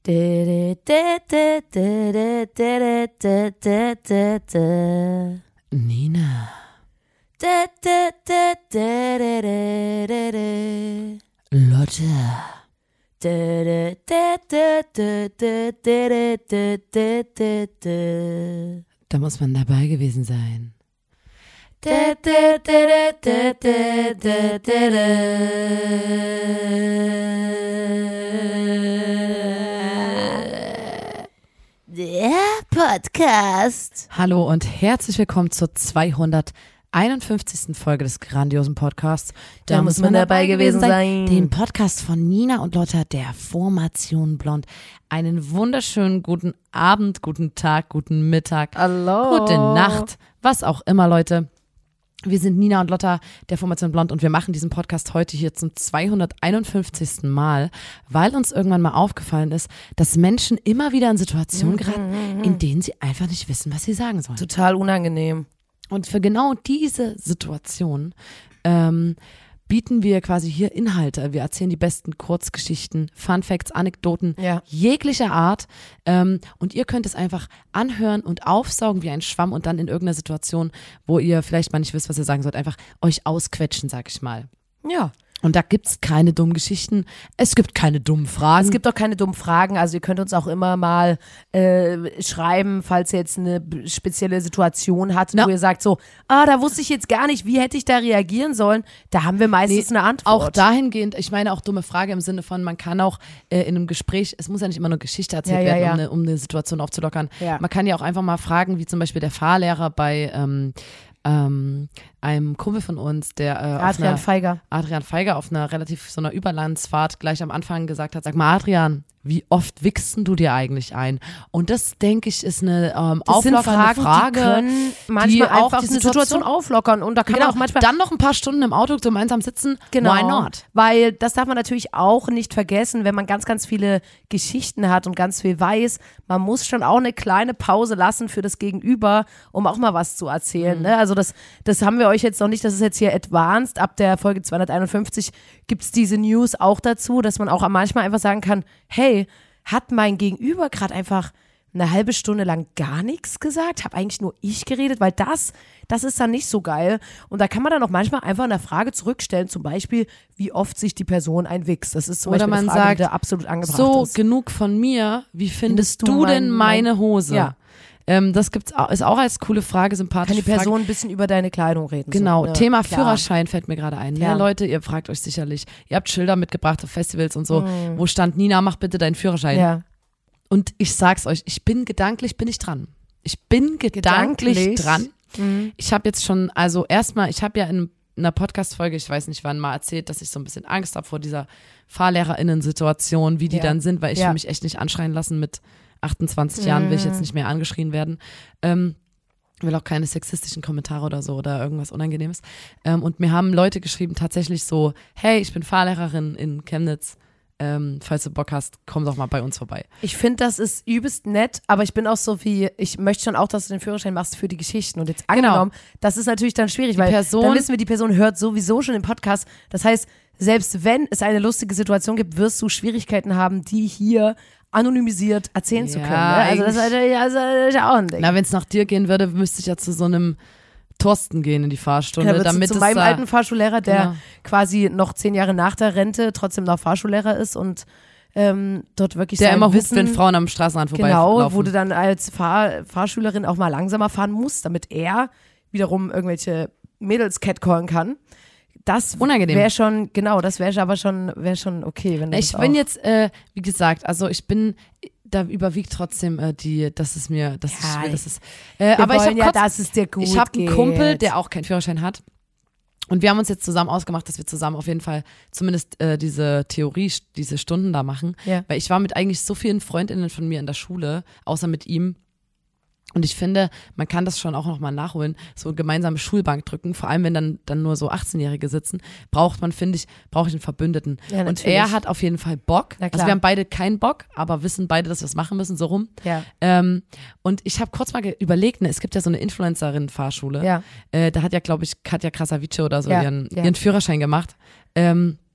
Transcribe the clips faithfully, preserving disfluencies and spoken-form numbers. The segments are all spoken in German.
Nina. Lotte. Da muss man dabei gewesen sein. Der Podcast. Hallo und herzlich willkommen zur zweihunderteinundfünfzigsten Folge des grandiosen Podcasts. Da, da muss man dabei gewesen sein. Den Podcast von Nina und Lotta, der Formation Blond. Einen wunderschönen guten Abend, guten Tag, guten Mittag, Hallo. Gute Nacht, was auch immer, Leute. Wir sind Nina und Lotta, der Formation Blond, und wir machen diesen Podcast heute hier zum zweihunderteinundfünfzigsten Mal, weil uns irgendwann mal aufgefallen ist, dass Menschen immer wieder in Situationen geraten, in denen sie einfach nicht wissen, was sie sagen sollen. Total unangenehm. Und für genau diese Situation ähm, bieten wir quasi hier Inhalte. Wir erzählen die besten Kurzgeschichten, Funfacts, Anekdoten Ja. jeglicher Art. Ähm, und ihr könnt es einfach anhören und aufsaugen wie ein Schwamm und dann in irgendeiner Situation, wo ihr vielleicht mal nicht wisst, was ihr sagen sollt, einfach euch ausquetschen, sag ich mal. Ja. Und da gibt's keine dummen Geschichten, es gibt keine dummen Fragen. Es gibt auch keine dummen Fragen, also ihr könnt uns auch immer mal äh, schreiben, falls ihr jetzt eine b- spezielle Situation habt, Na. wo ihr sagt so, ah, da wusste ich jetzt gar nicht, wie hätte ich da reagieren sollen, da haben wir meistens Nee, eine Antwort. Auch dahingehend, ich meine auch dumme Frage im Sinne von, man kann auch äh, in einem Gespräch, es muss ja nicht immer nur Geschichte erzählt Ja, ja, werden, ja. Um, eine, um eine Situation aufzulockern. Ja. Man kann ja auch einfach mal fragen, wie zum Beispiel der Fahrlehrer bei ähm, ähm, einem Kumpel von uns, der äh, auf Adrian einer, Feiger. Adrian Feiger auf einer relativ so einer Überlandsfahrt gleich am Anfang gesagt hat, sag mal Adrian, wie oft wichsen du dir eigentlich ein? Und das, denke ich, ist eine ähm, Das sind auflockernde Fragen, Frage, die können manchmal die auch einfach die die Situation, Situation auflockern und da kann genau, auch manchmal dann noch ein paar Stunden im Auto gemeinsam sitzen, Genau, why not? weil das darf man natürlich auch nicht vergessen, wenn man ganz, ganz viele Geschichten hat und ganz viel weiß, man muss schon auch eine kleine Pause lassen für das Gegenüber, um auch mal was zu erzählen. Mhm. Ne? Also das, das haben wir euch jetzt noch nicht, das ist jetzt hier advanced, ab der Folge zweihunderteinundfünfzig gibt es diese News auch dazu, dass man auch manchmal einfach sagen kann, hey, hat mein Gegenüber gerade einfach eine halbe Stunde lang gar nichts gesagt, habe eigentlich nur ich geredet, weil das, das ist dann nicht so geil. Und da kann man dann auch manchmal einfach eine Frage zurückstellen, zum Beispiel, wie oft sich die Person einwichst. Das ist zum Oder Beispiel eine man Frage, sagt, die da absolut angebracht So, ist. genug von mir. Wie findest, Findest du du denn mein- meine Hose? Ja. Ähm, das gibt's auch, ist auch als coole Frage, sympathisch. Kann die Person ein bisschen über deine Kleidung reden. Genau, so, ne? Thema Klar. Führerschein fällt mir gerade ein. Ja. Ne, Leute, ihr fragt euch sicherlich, ihr habt Schilder mitgebracht auf Festivals und so, Mhm. wo stand, Nina, mach bitte deinen Führerschein. Ja. Und ich sag's euch, ich bin gedanklich, bin ich dran. Ich bin gedanklich, Gedanklich? dran. Mhm. Ich habe jetzt schon, also erstmal, ich habe ja in einer Podcast-Folge, ich weiß nicht wann, mal erzählt, dass ich so ein bisschen Angst habe vor dieser FahrlehrerInnen-Situation, wie die Ja. dann sind, weil ich Ja. will mich echt nicht anschreien lassen. Mit achtundzwanzig Jahren will ich jetzt nicht mehr angeschrien werden. Ähm, will auch keine sexistischen Kommentare oder so oder irgendwas Unangenehmes. Ähm, und mir haben Leute geschrieben tatsächlich so, hey, ich bin Fahrlehrerin in Chemnitz. Ähm, falls du Bock hast, komm doch mal bei uns vorbei. Ich finde, das ist übelst nett, aber ich bin auch so wie, ich möchte schon auch, dass du den Führerschein machst für die Geschichten. Und jetzt angenommen, das ist natürlich dann schwierig, weil Person- dann wissen wir, die Person hört sowieso schon den Podcast. Das heißt, selbst wenn es eine lustige Situation gibt, wirst du Schwierigkeiten haben, die hier anonymisiert erzählen zu Ja, können. Ne? Also das ist natürlich also, das ist auch ein Ding. Na, wenn es nach dir gehen würde, müsste ich ja zu so einem Thorsten gehen in die Fahrstunde, Ja, damit zu es meinem da, alten Fahrschullehrer, der Genau. quasi noch zehn Jahre nach der Rente trotzdem noch Fahrschullehrer ist und ähm, dort wirklich der sein immer hupt, Wissen, wenn Frauen am Straßenrand genau, vorbeilaufen. wo du dann als Fahr Fahrschülerin auch mal langsamer fahren musst, damit er wiederum irgendwelche Mädels catcallen kann. Das Unangenehm. wäre schon, genau, das wäre aber schon, wäre schon okay, wenn du Ich das bin auch. jetzt, äh, wie gesagt, also ich bin, da überwiegt trotzdem äh, die, dass es mir, dass Ja, ich will, dass es, äh, Wir aber ich wollen habe ja, kurz, dass es dir gut ich habe einen geht. Kumpel, der auch keinen Führerschein hat. Und wir haben uns jetzt zusammen ausgemacht, dass wir zusammen auf jeden Fall zumindest äh, diese Theorie, diese Stunden da machen. Ja. Weil ich war mit eigentlich so vielen FreundInnen von mir in der Schule, außer mit ihm. Und ich finde, man kann das schon auch nochmal nachholen, so gemeinsame Schulbank drücken, vor allem wenn dann, dann nur so achtzehnjährige sitzen, braucht man, finde ich, brauche ich einen Verbündeten. Ja, und natürlich. er hat auf jeden Fall Bock. Na klar. Also wir haben beide keinen Bock, aber wissen beide, dass wir es machen müssen, so rum. Ja. Ähm, und ich habe kurz mal ge- überlegt, ne, es gibt ja so eine Influencerin-Fahrschule. Ja. Äh, da hat ja, glaube ich, Katja Krasavice oder so Ja, ihren, ja. ihren Führerschein gemacht. Ähm,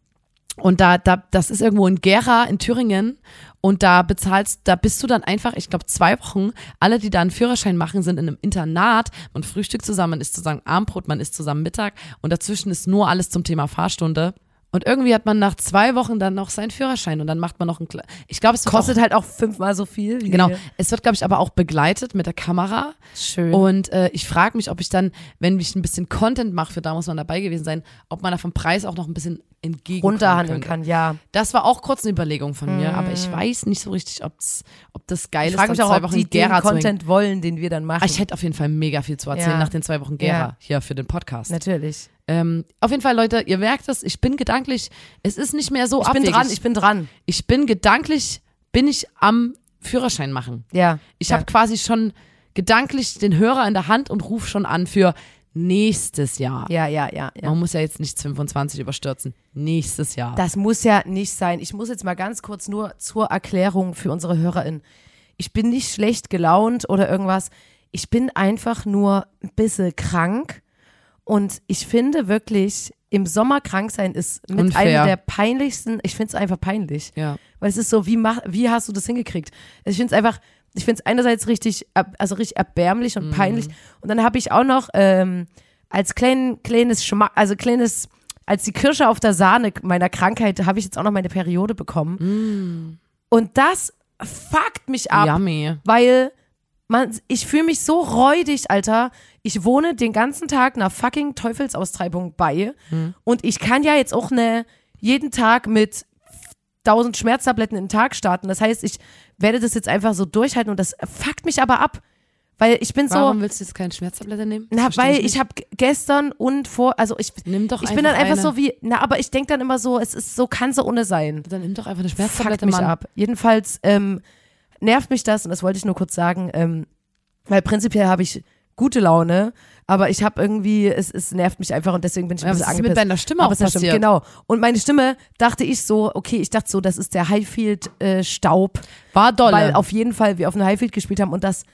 Und da, da, das ist irgendwo in Gera in Thüringen und da bezahlst, da bist du dann einfach, ich glaube, zwei Wochen, alle, die da einen Führerschein machen, sind in einem Internat, man frühstückt zusammen, man isst zusammen Abendbrot, man isst zusammen Mittag und dazwischen ist nur alles zum Thema Fahrstunde. Und irgendwie hat man nach zwei Wochen dann noch seinen Führerschein und dann macht man noch ein, ich glaube, es wird kostet auch, halt auch fünfmal so viel. Genau, es wird, glaube ich, aber auch begleitet mit der Kamera. Schön. Und äh, ich frage mich, ob ich dann, wenn ich ein bisschen Content mache, für da muss man dabei gewesen sein, ob man da vom Preis auch noch ein bisschen entgegenkommen runterhandeln könnte. kann, ja. Das war auch kurz eine Überlegung von mir, hm. aber ich weiß nicht so richtig, ob's, ob das geil ich ist, frage dann mich auch, zwei ob Wochen die Gera den Content wollen, den wir dann machen. Ah, ich hätte auf jeden Fall mega viel zu erzählen Ja. nach den zwei Wochen Gera Ja. hier für den Podcast. Natürlich. Ähm, auf jeden Fall, Leute, ihr merkt es, ich bin gedanklich, es ist nicht mehr so Ich abwegig. bin dran, ich bin dran. Ich bin gedanklich, bin ich am Führerschein machen. Ja. Ich ja. habe quasi schon gedanklich den Hörer in der Hand und rufe schon an für nächstes Jahr. Ja, ja, ja. ja. Man muss ja jetzt nicht fünfundzwanzig überstürzen. Nächstes Jahr. Das muss ja nicht sein. Ich muss jetzt mal ganz kurz nur zur Erklärung für unsere HörerInnen. Ich bin nicht schlecht gelaunt oder irgendwas. Ich bin einfach nur ein bisschen krank. Und ich finde wirklich, im Sommer krank sein ist mit Unfair. einer der peinlichsten, ich finde es einfach peinlich. Ja. Weil es ist so, wie, mach, wie hast du das hingekriegt? Ich finde es einfach, ich finde es einerseits richtig, ab- also richtig erbärmlich und peinlich. Und dann habe ich auch noch ähm, als klein, kleines Schmack, also kleines, als die Kirsche auf der Sahne meiner Krankheit, habe ich jetzt auch noch meine Periode bekommen. Und das fuckt mich ab, Yummy. weil man, ich fühle mich so räudig, Alter. Ich wohne den ganzen Tag einer fucking Teufelsaustreibung bei und ich kann ja jetzt auch ne, jeden Tag mit tausend Schmerztabletten im Tag starten. Das heißt, ich werde das jetzt einfach so durchhalten und das fuckt mich aber ab, weil ich bin Warum so, willst du jetzt keine Schmerztablette nehmen? Das na, verstehe weil ich ich nicht. habe gestern und vor, also ich, Nimm doch ich bin dann einfach eine. so wie, na, aber ich denke dann immer so, es ist so, kann so ohne sein. Dann nimm doch einfach eine Fuckt Schmerztablette, mich Mann. ab. Jedenfalls ähm, nervt mich das und das wollte ich nur kurz sagen, ähm, weil prinzipiell habe ich gute Laune, aber ich habe irgendwie, es, es nervt mich einfach und deswegen bin ich ein Ja, bisschen was ist mit angepisst. deiner Stimme Aber auch es ist ja passiert? stimmt, genau. Und meine Stimme dachte ich so, okay, ich dachte so, das ist der Highfield-Staub, War dolle. weil auf jeden Fall wir auf einem Highfield gespielt haben und das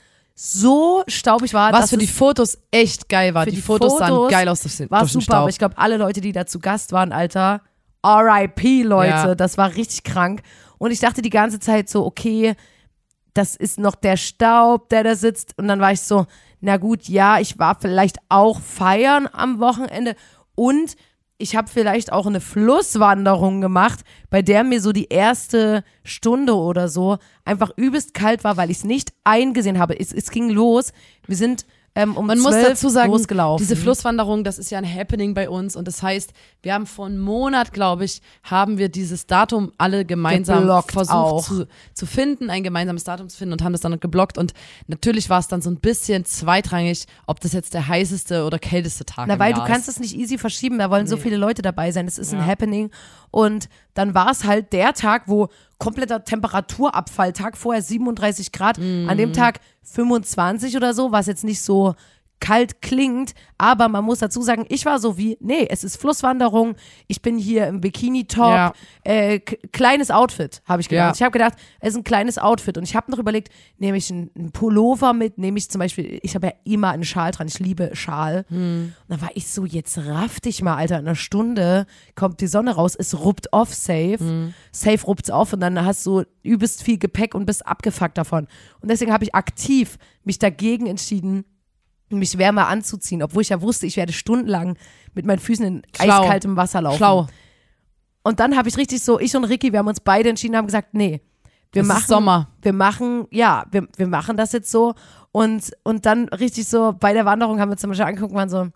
so staubig war. Was dass für die es Fotos echt geil war. für Die, die Fotos, sahen Fotos geil aus durch den, war durch den super, aber Staub. ich glaube, alle Leute, die da zu Gast waren, Alter, R I P, Leute, Ja. das war richtig krank. Und ich dachte die ganze Zeit so, okay, das ist noch der Staub, der da sitzt. Und dann war ich so, na gut, ja, ich war vielleicht auch feiern am Wochenende und ich habe vielleicht auch eine Flusswanderung gemacht, bei der mir so die erste Stunde oder so einfach übelst kalt war, weil ich es nicht eingesehen habe. Es, es ging los, wir sind ähm, um Man muss zwölf dazu sagen, losgelaufen. diese Flusswanderung, das ist ja ein Happening bei uns und das heißt, wir haben vor einem Monat, glaube ich, haben wir dieses Datum alle gemeinsam Geblockt versucht auch. zu, zu finden, ein gemeinsames Datum zu finden und haben das dann geblockt und natürlich war es dann so ein bisschen zweitrangig, ob das jetzt der heißeste oder kälteste Tag Na, im weil Jahr du kannst ist. es nicht easy verschieben, da wollen so Nee. viele Leute dabei sein, das ist Ja. ein Happening. Und dann war es halt der Tag, wo kompletter Temperaturabfall, Tag vorher siebenunddreißig Grad, an dem Tag fünfundzwanzig oder so, was jetzt nicht so kalt klingt, aber man muss dazu sagen, ich war so wie, nee, es ist Flusswanderung, ich bin hier im Bikini-Top, Ja. äh, k- kleines Outfit, habe ich gedacht. Ja. Ich habe gedacht, es ist ein kleines Outfit und ich habe noch überlegt, nehme ich einen, einen Pullover mit, nehme ich zum Beispiel, ich habe ja immer einen Schal dran, ich liebe Schal. Und dann war ich so, jetzt raff dich mal, Alter, in einer Stunde kommt die Sonne raus, es ruppt off safe, safe ruppt's auf und dann hast du übelst viel Gepäck und bist abgefuckt davon. Und deswegen habe ich aktiv mich dagegen entschieden, mich wärmer anzuziehen, obwohl ich ja wusste, ich werde stundenlang mit meinen Füßen in Schlau. eiskaltem Wasser laufen. Schlau. Und dann habe ich richtig so, ich und Ricky, wir haben uns beide entschieden, haben gesagt, nee, wir Es ist machen Sommer. Wir machen, ja, wir, wir machen das jetzt so. Und, und dann richtig so, bei der Wanderung haben wir uns zum Beispiel angeguckt und waren so,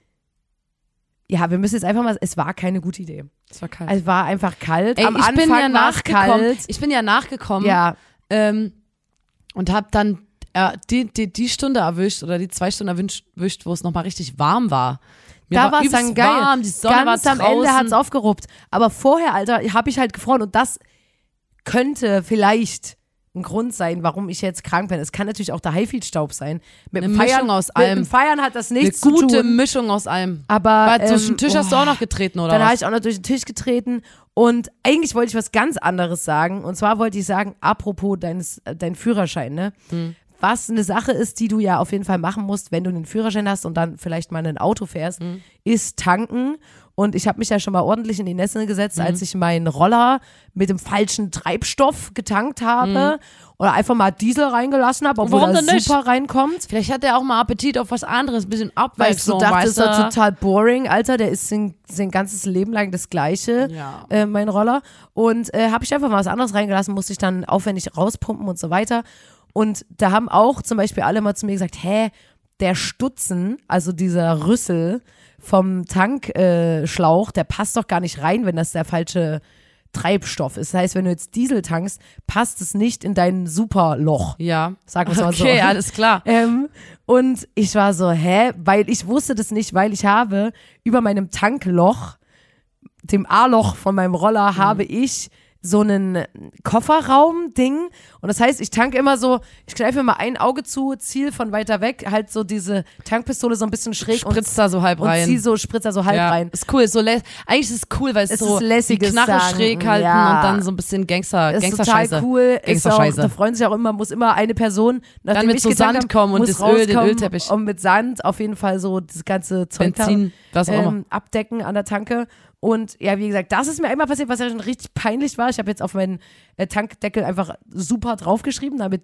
ja, wir müssen jetzt einfach mal, es war keine gute Idee. Es war kalt. Es war einfach kalt. Ey, Am ich Anfang bin ja war es nachgekommen. kalt. Ich bin ja nachgekommen. Ja, Ähm, und habe dann äh, die, die, die Stunde erwischt oder die zwei Stunden erwischt, erwischt wo es nochmal richtig warm war. Mir da war war es übelst dann geil. warm, die Sonne Ganz war am Ende draußen. hat es aufgeruppt. Aber vorher, Alter, habe ich halt gefroren und das könnte vielleicht ein Grund sein, warum ich jetzt krank bin. Es kann natürlich auch der Highfield-Staub sein. Mit Eine dem Feiern, Mischung aus mit allem. dem Feiern hat das Eine nichts gute zu tun. Mischung aus allem. Aber War durch ähm, den Tisch hast du oh. auch noch getreten, oder Dann habe was? ich auch noch durch den Tisch getreten und eigentlich wollte ich was ganz anderes sagen und zwar wollte ich sagen, apropos deines, äh, dein Führerschein, ne? Hm. was eine Sache ist, die du ja auf jeden Fall machen musst, wenn du einen Führerschein hast und dann vielleicht mal ein Auto fährst, mhm. ist tanken. Und ich habe mich ja schon mal ordentlich in die Nässe gesetzt, mhm. als ich meinen Roller mit dem falschen Treibstoff getankt habe mhm. oder einfach mal Diesel reingelassen habe, obwohl er super nicht? reinkommt. Vielleicht hat er auch mal Appetit auf was anderes, ein bisschen Abwechslung. Weißt du, dachte, das ist doch total boring, Alter. Der ist sein, sein ganzes Leben lang das Gleiche, ja. äh, mein Roller. Und äh, habe ich einfach mal was anderes reingelassen, musste ich dann aufwendig rauspumpen und so weiter. Und da haben auch zum Beispiel alle mal zu mir gesagt, hä, der Stutzen, also dieser Rüssel vom Tankschlauch, äh, der passt doch gar nicht rein, wenn das der falsche Treibstoff ist. Das heißt, wenn du jetzt Diesel tankst, passt es nicht in dein Superloch. Ja. Sag mal okay, so. Okay, alles klar. Ähm, und ich war so, hä? Weil ich wusste das nicht, weil ich habe über meinem Tankloch, dem A-Loch von meinem Roller, mhm. habe ich so einen Kofferraum-Ding. Und das heißt, ich tanke immer so, ich kneife immer ein Auge zu, ziel von weiter weg, halt so diese Tankpistole so ein bisschen schräg spritzt und, da so halb rein. Und zieh so, spritzt da so halb ja, rein. Ist cool. So lä- Eigentlich ist es cool, weil es, es so die Knarre sagen. schräg halten ja. und dann so ein bisschen Gangster, ist Gangster-Scheiße. Total cool. Gangster-Scheiße. Ist auch, da freuen sich auch immer, muss immer eine Person, nachdem dann mit ich so Sand habe, kommen und das Öl, den Ölteppich. Und mit Sand auf jeden Fall so das ganze Zeug Benzin, was auch ähm, immer. abdecken an der Tanke. Und ja, wie gesagt, das ist mir einmal passiert, was ja schon richtig peinlich war. Ich habe jetzt auf meinen äh, Tankdeckel einfach super draufgeschrieben, damit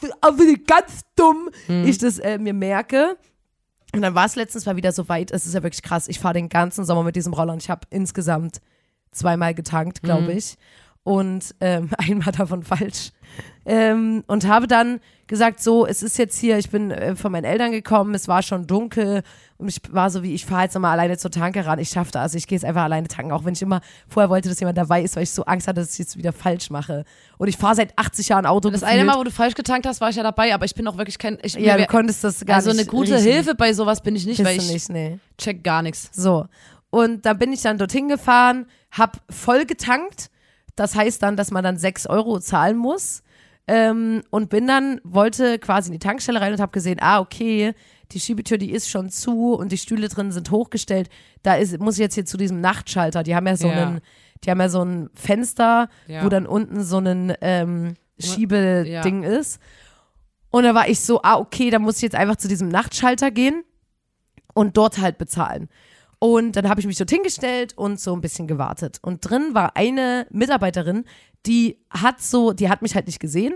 ganz dumm mhm. ich das äh, mir merke. Und dann war es letztens mal wieder so weit, es ist ja wirklich krass, ich fahre den ganzen Sommer mit diesem Roller und ich habe insgesamt zweimal getankt, glaube mhm. ich. Und ähm, einmal davon falsch. Ähm, und habe dann gesagt, so, es ist jetzt hier, ich bin äh, von meinen Eltern gekommen, es war schon dunkel und ich war so wie, ich fahre jetzt nochmal alleine zur Tanke ran, ich schaffe das, also ich gehe jetzt einfach alleine tanken, auch wenn ich immer vorher wollte, dass jemand dabei ist, weil ich so Angst hatte, dass ich jetzt wieder falsch mache. Und ich fahre seit achtzig Jahren Auto. Das eine Mal, wo du falsch getankt hast, war ich ja dabei, aber ich bin auch wirklich kein... Ich, ja, du konntest das gar also nicht Also eine gute riechen. Hilfe bei sowas bin ich nicht, Bist weil ich nicht, nee. check gar nichts. So, und dann bin ich dann dorthin gefahren, hab voll getankt. Das heißt dann, dass man dann sechs Euro zahlen muss. Ähm, und bin dann, wollte quasi in die Tankstelle rein und habe gesehen, ah, okay, die Schiebetür, die ist schon zu und die Stühle drin sind hochgestellt. Da ist, muss ich jetzt hier zu diesem Nachtschalter. Die haben ja so ja. einen, die haben ja so ein Fenster, ja. wo dann unten so ein ähm, Schiebeding ja. ist. Und da war ich so, ah, okay, da muss ich jetzt einfach zu diesem Nachtschalter gehen und dort halt bezahlen. Und dann habe ich mich dort hingestellt und so ein bisschen gewartet. Und drin war eine Mitarbeiterin, die hat so, die hat mich halt nicht gesehen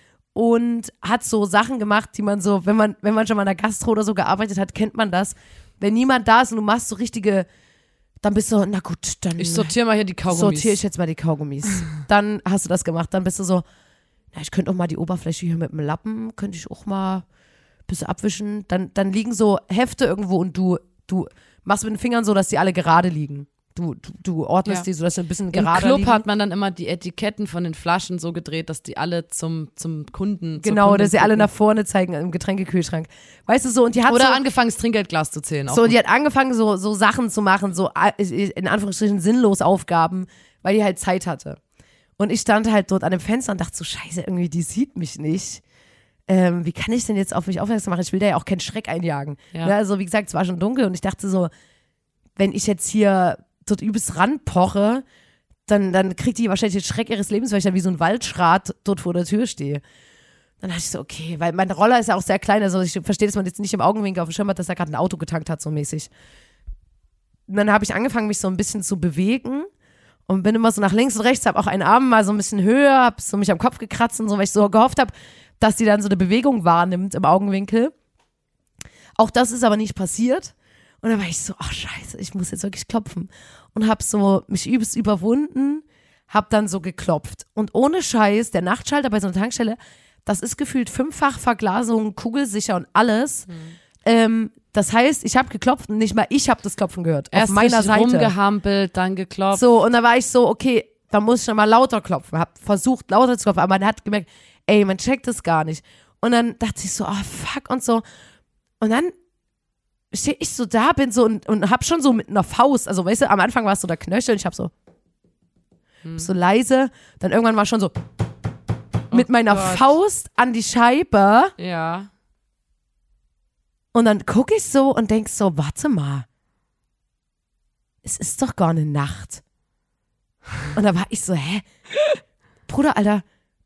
und hat so Sachen gemacht, die man so, wenn man, wenn man schon mal in der Gastro oder so gearbeitet hat, kennt man das. Wenn niemand da ist und du machst so richtige, dann bist du, na gut, dann ich sortiere mal hier die Kaugummis. Sortiere ich jetzt mal die Kaugummis. Dann hast du das gemacht. Dann bist du so, na, ich könnte auch mal die Oberfläche hier mit dem Lappen, könnte ich auch mal ein bisschen abwischen. Dann, dann liegen so Hefte irgendwo und du, du machst mit den Fingern so, dass die alle gerade liegen. Du, du, du ordnest ja. die so, dass sie ein bisschen gerade liegen. Im Club hat man dann immer die Etiketten von den Flaschen so gedreht, dass die alle zum, zum Kunden Genau, dass sie alle nach vorne zeigen im Getränkekühlschrank. Weißt du so, und die hat Oder so, angefangen, das Trinkgeldglas zu zählen. So, und die hat angefangen, so, so Sachen zu machen, so in Anführungsstrichen sinnlos Aufgaben, weil die halt Zeit hatte. Und ich stand halt dort an dem Fenster und dachte so, scheiße, irgendwie, die sieht mich nicht. Ähm, wie kann ich denn jetzt auf mich aufmerksam machen? Ich will da ja auch keinen Schreck einjagen. Ja. Ja, also wie gesagt, es war schon dunkel und ich dachte so, wenn ich jetzt hier dort übelst ranpoche, dann, dann kriegt die wahrscheinlich den Schreck ihres Lebens, weil ich dann wie so ein Waldschrat dort vor der Tür stehe. Dann dachte ich so, okay, weil mein Roller ist ja auch sehr klein, also ich verstehe, dass man jetzt nicht im Augenwinkel auf dem Schirm hat, dass er gerade ein Auto getankt hat, so mäßig. Und dann habe ich angefangen, mich so ein bisschen zu bewegen und bin immer so nach links und rechts, habe auch einen Arm mal so ein bisschen höher, habe so mich am Kopf gekratzt und so, weil ich so gehofft habe, dass die dann so eine Bewegung wahrnimmt im Augenwinkel. Auch das ist aber nicht passiert. Und dann war ich so, ach scheiße, ich muss jetzt wirklich klopfen. Und hab so mich übelst überwunden, hab dann so geklopft. Und ohne Scheiß, der Nachtschalter bei so einer Tankstelle, das ist gefühlt fünffach Verglasung, kugelsicher und alles. Mhm. Ähm, das heißt, ich habe geklopft und nicht mal ich habe das Klopfen gehört. Erst auf meiner Seite. rumgehampelt, dann geklopft. So, und da war ich so, okay, da muss ich schon mal lauter klopfen. Hab versucht, lauter zu klopfen, aber man hat gemerkt, ey, man checkt das gar nicht. Und dann dachte ich so, ah, oh, fuck und so. Und dann stehe ich so da, bin so und, und hab schon so mit einer Faust, also weißt du, am Anfang war es so der Knöchel und ich hab so hm. so leise, dann irgendwann war schon so oh mit meiner Gott. Faust an die Scheibe. Ja. Und dann gucke ich so und denk so, warte mal, es ist doch gar eine Nacht. Und da war ich so, hä? Bruder, Alter,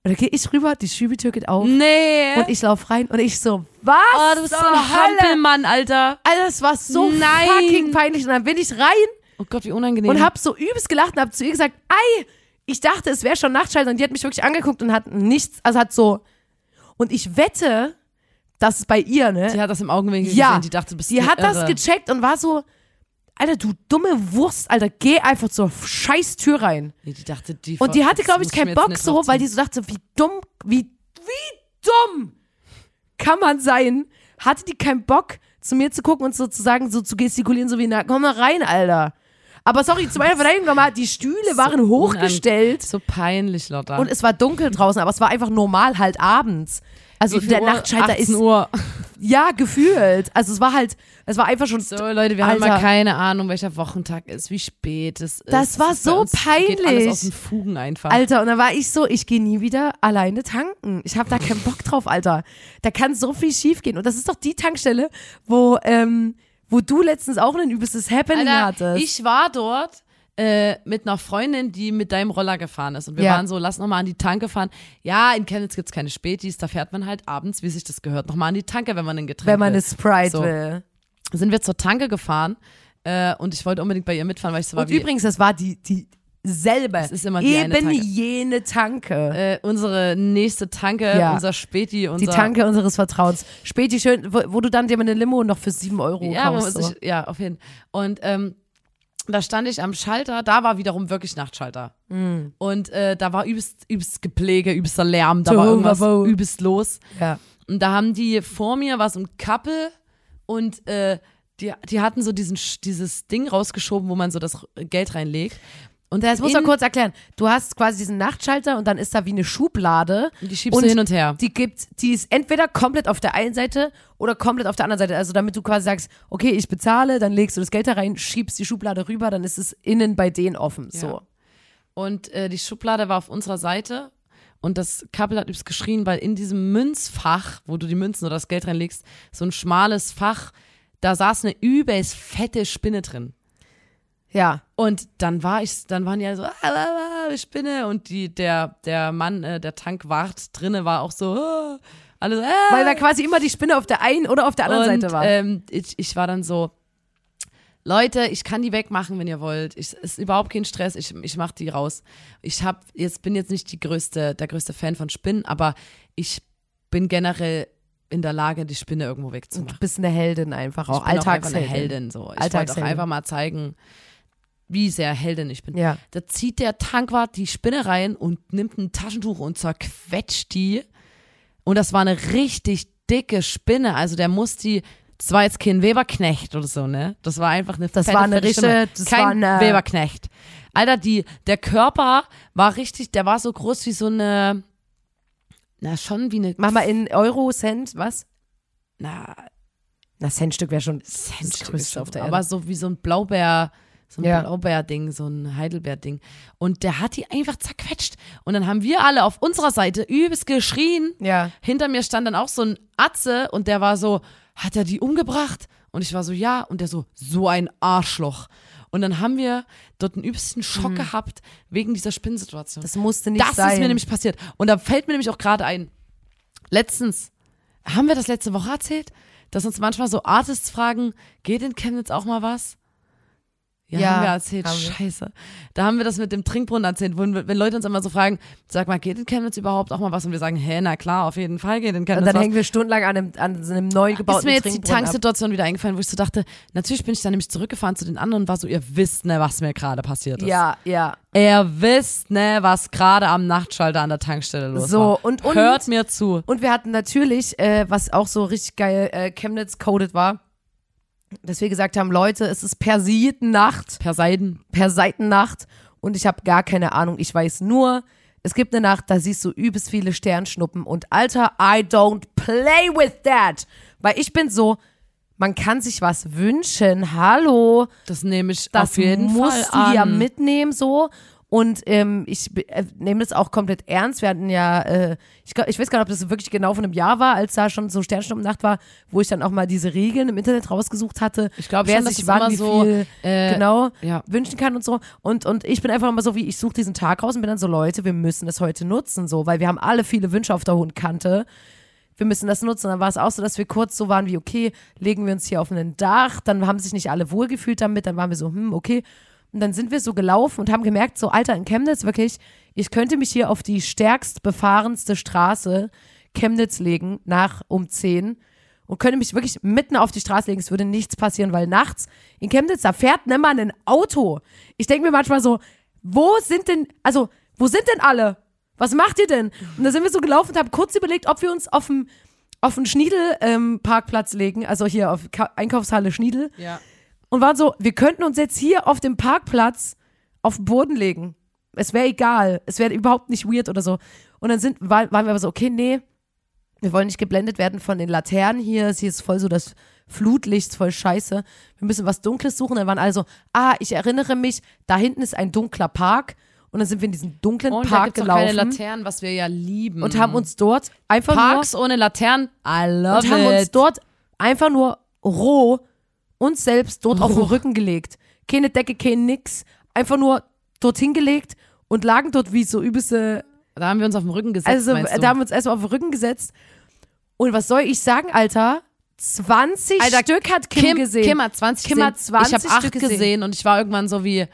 Und dann gehe ich rüber, die Schiebetür geht auf. Nee. Und ich laufe rein und ich so, was? Oh, du bist so ein Hampelmann, Alter. Alter, das war so Nein. fucking peinlich. Und dann bin ich rein Oh Gott, wie unangenehm. und hab so übelst gelacht und hab zu ihr gesagt, ei, ich dachte, es wäre schon Nachtschalter. Und die hat mich wirklich angeguckt und hat nichts, also hat so, und ich wette, dass es bei ihr, ne? Die hat das im Augenwinkel ja, gesehen, die dachte, du bist die eine hat das Irre. gecheckt und war so, Alter, du dumme Wurst, Alter, geh einfach zur scheiß Tür rein. Nee, die dachte, die Und die hatte, das glaube ich, muss mir keinen jetzt Bock nicht so, drauf weil ziehen. die so dachte, wie dumm, wie, wie dumm kann man sein? Hatte die keinen Bock, zu mir zu gucken und so zu sagen, so zu gestikulieren, so wie, na, komm mal rein, Alter. Aber sorry, zu meiner Verteidigung nochmal, die Stühle waren hochgestellt. So peinlich, Lotta. Und es war dunkel draußen, aber es war einfach normal halt abends. Also Wie viel der Uhr? Nachtschalter achtzehn ist, Uhr. ja, gefühlt. Also es war halt, es war einfach schon, So, Leute, wir haben Alter. mal keine Ahnung, welcher Wochentag ist, wie spät es ist. Das war Es ist bei so uns, Geht alles peinlich. aus den Fugen einfach. Alter, und dann war ich so, ich gehe nie wieder alleine tanken. Ich habe da keinen Bock drauf, Alter. Da kann so viel schief gehen. Und das ist doch die Tankstelle, wo, ähm, wo du letztens auch ein übelstes Happening Alter, hattest. ich war dort äh, mit einer Freundin, die mit deinem Roller gefahren ist. Und wir Ja. waren so, lass nochmal an die Tanke fahren. Ja, in Chemnitz gibt's keine Spätis, da fährt man halt abends, wie sich das gehört, nochmal an die Tanke, wenn man ein Getränk wenn man will. eine Sprite So. will. Sind wir zur Tanke gefahren äh, und ich wollte unbedingt bei ihr mitfahren, weil ich so war Und wie, übrigens, das war die, die selbe. Es ist immer die Eben eine Tanke. jene Tanke. äh, unsere nächste Tanke, Ja. unser Späti, unser Die Tanke unseres Vertrauens. Späti schön, wo, wo du dann dir mal eine Limo noch für sieben Euro Ja, wo man kaufst. So. sich, ja, auf jeden Fall. Und ähm, da stand ich am Schalter, da war wiederum wirklich Nachtschalter. Mm. Und äh, da war übelst, übelst Gepflege, übelster Lärm, da So, war irgendwas wo- übelst los. Ja. Und da haben die vor mir, war so ein Couple und äh, die, die hatten so diesen, Sch- dieses Ding rausgeschoben, wo man so das Geld reinlegt. Und Das muss in- man kurz erklären. Du hast quasi diesen Nachtschalter und dann ist da wie eine Schublade. Und die schiebst du hin und her. Die gibt, die ist entweder komplett auf der einen Seite oder komplett auf der anderen Seite. Also damit du quasi sagst, okay, ich bezahle, dann legst du das Geld da rein, schiebst die Schublade rüber, dann ist es innen bei denen offen. Ja. So. Und äh, die Schublade war auf unserer Seite und das Couple hat übelst geschrien, weil in diesem Münzfach, wo du die Münzen oder das Geld reinlegst, so ein schmales Fach, da saß eine übelst fette Spinne drin. Ja. Und dann war ich, dann waren die alle so, ah, ah, ah, Spinne und die, der, der Mann, äh, der Tankwart drinne war auch so, ah, alle so, ah. Weil da quasi immer die Spinne auf der einen oder auf der anderen und, Seite war. Ähm, ich, ich war dann so, Leute, ich kann die wegmachen, wenn ihr wollt. Ich, ist überhaupt kein Stress. Ich, ich mach die raus. Ich hab, jetzt bin jetzt nicht die größte, der größte Fan von Spinnen, aber ich bin generell in der Lage, die Spinne irgendwo Und wegzumachen. du bist eine Heldin einfach, auch ich bin auch einfach eine Alltagsheldin. Heldin. So. Ich wollte auch Alltagsheldin. einfach mal zeigen, wie sehr Heldin ich bin. Ja. Da zieht der Tankwart die Spinne rein und nimmt ein Taschentuch und zerquetscht die. Und das war eine richtig dicke Spinne. Also der muss die, das war jetzt kein Weberknecht oder so, ne? Das war einfach eine Das fette, war eine fette richtige- Stimme. das Kein war eine- Weberknecht. Alter, die, der Körper war richtig, der war so groß wie so eine, na schon wie eine, Mach mal in Euro, Cent, was? na, Na, Centstück wäre schon Centstück das größte ist auf der aber Erde. so wie so ein Blaubeer, so ein Ja. Blaubeer-Ding, so ein Heidelbeer-Ding. Und der hat die einfach zerquetscht. Und dann haben wir alle auf unserer Seite übelst geschrien. Ja. Hinter mir stand dann auch so ein Atze und der war so, hat er die umgebracht? Und ich war so, ja. Und der so, so ein Arschloch. Und dann haben wir dort einen übelsten Schock gehabt wegen dieser Spinnensituation. Das musste nicht Das sein. ist mir nämlich passiert. Und da fällt mir nämlich auch gerade ein, letztens, haben wir das letzte Woche erzählt, dass uns manchmal so Artists fragen, geht in Chemnitz auch mal was? Ja, Ja, haben wir erzählt. haben wir. Scheiße. Da haben wir das mit dem Trinkbrunnen erzählt, wo, wenn Leute uns immer so fragen, sag mal, geht in Chemnitz überhaupt auch mal was? Und wir sagen, hä, na klar, auf jeden Fall geht in Chemnitz Und dann was. hängen wir stundenlang an einem, an so einem neu gebauten Ist mir jetzt die Trinkbrunnen ab. Tanksituation wieder eingefallen, wo ich so dachte, natürlich bin ich dann nämlich zurückgefahren zu den anderen und war so, ihr wisst ne, was mir gerade passiert ist. Ja, ja. Ihr wisst ne, was gerade am Nachtschalter an der Tankstelle los So, war. und- und- Hört mir zu. Und wir hatten natürlich, äh, was auch so richtig geil äh, Chemnitz-coded war, dass wir gesagt haben, Leute, es ist Persidennacht, Per Seiden. per Seitennacht und ich habe gar keine Ahnung. Ich weiß nur, es gibt eine Nacht, da siehst du übelst viele Sternschnuppen und Alter, I don't play with that. Weil ich bin so, man kann sich was wünschen, hallo, Das nehme ich das auf jeden musst Fall du ja an. mitnehmen so. Und ähm, ich äh, nehme das auch komplett ernst. Wir hatten ja, äh, ich, glaub, ich weiß gar nicht, ob das wirklich genau von einem Jahr war, als da schon so Sternschnuppennacht war, wo ich dann auch mal diese Regeln im Internet rausgesucht hatte. Ich glaube wer schon, sich dass es wann immer wie so, viel äh, genau ja. wünschen kann und so. Und, und ich bin einfach immer so wie, ich suche diesen Tag raus und bin dann so, Leute, wir müssen das heute nutzen, so, weil wir haben alle viele Wünsche auf der hohen Kante. Wir müssen das nutzen. Und dann war es auch so, dass wir kurz so waren wie, okay, legen wir uns hier auf ein Dach. Dann haben sich nicht alle wohlgefühlt damit. Dann waren wir so, hm, okay. Und dann sind wir so gelaufen und haben gemerkt, so Alter, in Chemnitz wirklich, ich könnte mich hier auf die stärkst befahrenste Straße Chemnitz legen, nach um zehn und könnte mich wirklich mitten auf die Straße legen, es würde nichts passieren, weil nachts in Chemnitz, da fährt nimmer ein Auto. Ich denke mir manchmal so, wo sind denn, also, wo sind denn alle? Was macht ihr denn? Und da sind wir so gelaufen und haben kurz überlegt, ob wir uns auf dem auf den Schniedel-Parkplatz ähm, legen, also hier auf Ka- Einkaufshalle Schniedel. Ja. Und waren so, wir könnten uns jetzt hier auf dem Parkplatz auf den Boden legen. Es wäre egal. Es wäre überhaupt nicht weird oder so. Und dann sind, war, waren wir aber so, okay, nee, wir wollen nicht geblendet werden von den Laternen hier. Hier ist voll so das Flutlicht, voll scheiße. Wir müssen was Dunkles suchen. Dann waren alle so, ah, ich erinnere mich, da hinten ist ein dunkler Park. Und dann sind wir in diesen dunklen und Park da gelaufen. Keine Laternen, was wir ja lieben. Und haben uns dort einfach Parks nur, ohne Laternen, I love und haben it. uns dort einfach nur roh uns selbst dort Oh. auf den Rücken gelegt. Keine Decke, kein nix. Einfach nur dorthin gelegt und lagen dort wie so übelste. Da haben wir uns auf den Rücken gesetzt, Also, meinst du? da haben wir uns erstmal auf den Rücken gesetzt. Und was soll ich sagen, Alter? zwanzig Alter, Stück hat Kim, Kim gesehen. Kim hat zwanzig Kim gesehen. hat zwanzig ich habe acht Stück gesehen. gesehen und ich war irgendwann so wie,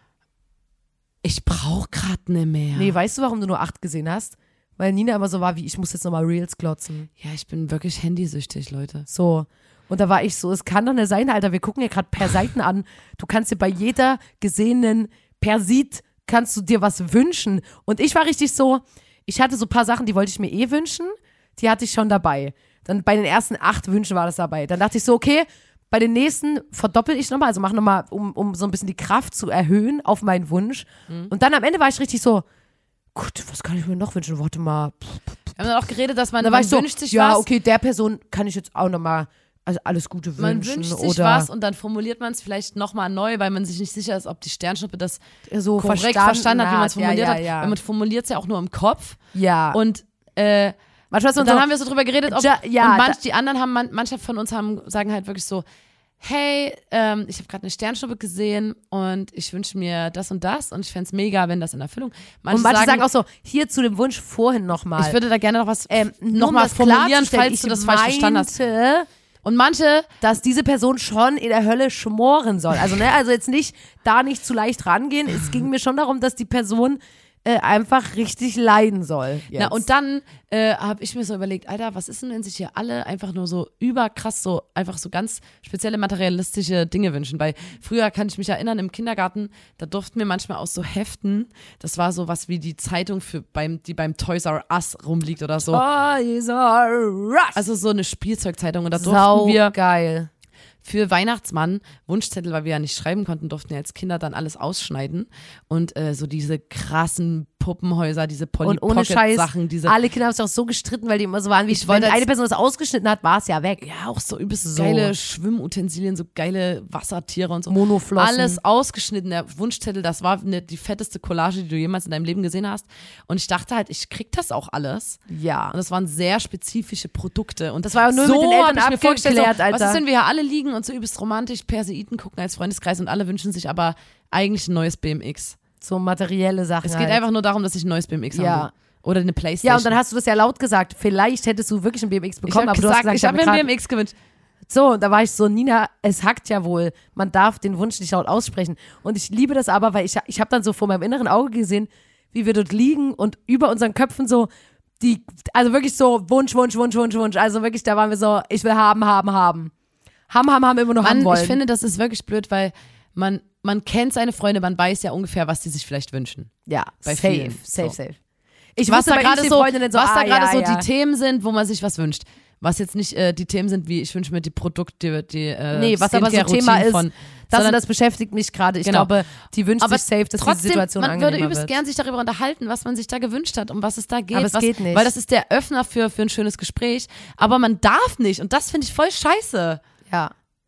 ich brauche gerade nicht mehr. Nee, weißt du, warum du nur acht gesehen hast? Weil Nina immer so war wie, ich muss jetzt nochmal Reels glotzen. Ja, ich bin wirklich handysüchtig, Leute. So. Und da war ich so, es kann doch nicht sein, Alter, wir gucken ja gerade per Seiten an. Du kannst dir bei jeder gesehenen Persit, kannst du dir was wünschen. Und ich war richtig so, ich hatte so ein paar Sachen, die wollte ich mir eh wünschen, die hatte ich schon dabei. Dann bei den ersten acht Wünschen war das dabei. Dann dachte ich so, okay, bei den nächsten verdoppel ich nochmal, also mach nochmal, um, um so ein bisschen die Kraft zu erhöhen auf meinen Wunsch. Mhm. Und dann am Ende war ich richtig so, gut, was kann ich mir noch wünschen? Warte mal. Wir haben dann auch geredet, dass man, da man war ich so, wünscht sich ja, was. okay, der Person kann ich jetzt auch nochmal, also alles Gute wünschen. Man wünscht sich oder was und dann formuliert man es vielleicht nochmal neu, weil man sich nicht sicher ist, ob die Sternschnuppe das so korrekt verstanden, verstanden hat, wie man es ja, formuliert ja, hat. ja. Weil man formuliert es ja auch nur im Kopf. Ja. Und äh, manchmal so und dann so, haben wir so drüber geredet, ob, ja, ja, und manch, da, die anderen haben, man, manche von uns haben, sagen halt wirklich so, hey, ähm, ich habe gerade eine Sternschnuppe gesehen und ich wünsche mir das und das und ich fände es mega, wenn das in Erfüllung. Manche und manche sagen, sagen auch so, hier zu dem Wunsch vorhin nochmal. ich würde da gerne noch was ähm, nochmal formulieren, falls du das falsch verstanden hast. Und manche, dass diese Person schon in der Hölle schmoren soll. Also, ne, also jetzt nicht, da nicht zu leicht rangehen. Es ging mir schon darum, dass die Person äh, einfach richtig leiden soll. Jetzt. na und dann äh, habe ich mir so überlegt, Alter, was ist denn, wenn sich hier alle einfach nur so überkrass so, einfach so ganz spezielle materialistische Dinge wünschen, weil früher kann ich mich erinnern, im Kindergarten, da durften wir manchmal aus so Heften, das war so was wie die Zeitung, für beim, die beim Toys R Us rumliegt oder so. Toys R Us. Also so eine Spielzeugzeitung und da durften Sau wir geil. für Weihnachtsmann Wunschzettel, weil wir ja nicht schreiben konnten, durften ja als Kinder dann alles ausschneiden und äh, so diese krassen Puppenhäuser, diese Polly Und ohne Pocket Scheiß, Sachen, diese alle Kinder haben sich auch so gestritten, weil die immer so waren, wie Ich wenn wollte eine jetzt- Person das ausgeschnitten hat, war es ja weg. ja auch so übelst So. geile Schwimmutensilien, so geile Wassertiere und so. Monoflossen. Alles ausgeschnitten, der Wunschzettel, das war ne, die fetteste Collage, die du jemals in deinem Leben gesehen hast. Und ich dachte halt, ich krieg das auch alles. Ja. Und das waren sehr spezifische Produkte. Und Das war auch nur so mit den Eltern hab ich mir vorgestellt, so, abgeklärt, Alter. was ist, wenn wir hier alle liegen und so übelst romantisch Perseiden gucken als Freundeskreis und alle wünschen sich aber eigentlich ein neues B M X. So materielle Sachen. Es geht halt. einfach nur darum, dass ich ein neues B M X Ja. habe. Oder eine Playstation. Ja, und dann hast du das ja laut gesagt. Vielleicht hättest du wirklich ein B M X ich bekommen, habe aber du gesagt, hast gesagt, ich habe mir grad- ein B M X gewünscht. So, und da war ich so, Nina, es hackt ja wohl. Man darf den Wunsch nicht laut aussprechen. Und ich liebe das aber, weil ich, ich habe dann so vor meinem inneren Auge gesehen, wie wir dort liegen und über unseren Köpfen so die, also wirklich so Wunsch, Wunsch, Wunsch, Wunsch, Wunsch. Also wirklich, da waren wir so, ich will haben, haben, haben. Haben, haben, haben, immer noch haben Mann, wollen. ich finde, das ist wirklich blöd, weil man, man kennt seine Freunde, man weiß ja ungefähr, was die sich vielleicht wünschen. ja, bei safe, vielen. safe, So. safe. Ich was wusste da bei gerade so, Insta-Freundinnen so, was da ah, gerade ja, so ja. die Themen sind, wo man sich was wünscht. Was jetzt nicht äh, die Themen sind, wie ich wünsche mir die Produkte, die äh, Nee, was aber so Skincare-Routinen Thema ist, von, das sondern- und das beschäftigt mich gerade. Ich Genau. glaube, die wünscht aber sich safe, dass trotzdem, die Situation man angenehmer würde übelst wird. gern sich darüber unterhalten, was man sich da gewünscht hat, um was es da geht. Aber es was, geht nicht. Weil das ist der Öffner für, für ein schönes Gespräch. Aber man darf nicht und das finde ich voll scheiße. Ja.